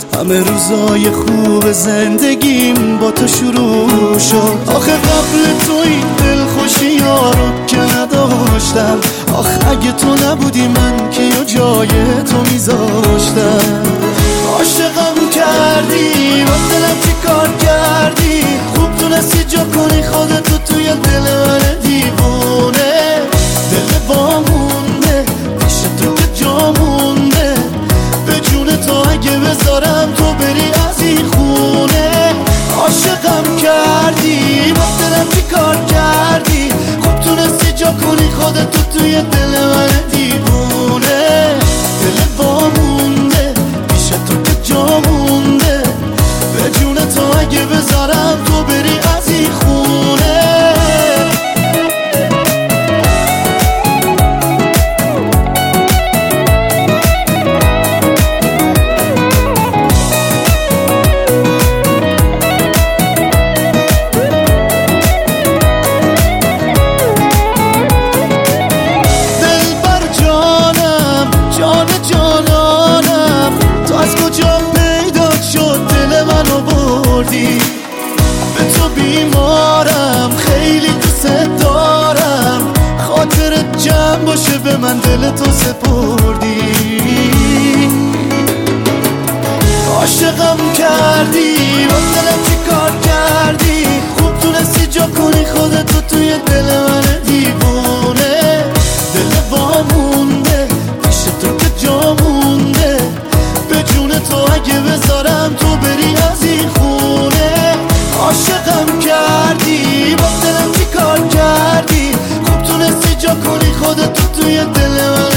همه روزای خوب زندگیم با تو شروع شد. آخه قبل تو این دلخوشی ها رو که نداشتم، آخه اگه تو نبودی من که یا جای تو میذاشتم. عاشقم کردی با دلم چی کار کردی، خوب تونستی جا کنی خودتو توی دل من دیوونه. دل وامونده پیش تو که جا مونده، به جون تو اگه بذارم تو بری از این خونه. عاشقم کردی با دلم چی کار کردی، خوب تونستی جا کنی خودتو توی دل من دیوونه. دل وامونده پیش تو که جا مونده، به جون تو اگه بذارم تو بری از این خونه. به تو بیمارم خیلی دوست دارم، خاطرت جمع باشه به من دل تو سپردی. عاشقم کردی با دلم چی کار کردی، خوب تونستی جا کنی خودتو توی دل من دیوونه. دل وامونده پیش تو که جا مونده، به جون تو اگه بذارم تو بری از این خونه. عاشقم کردی با دلم چی کار کردی، خوب تونستی جا کنی خودتو توی دل من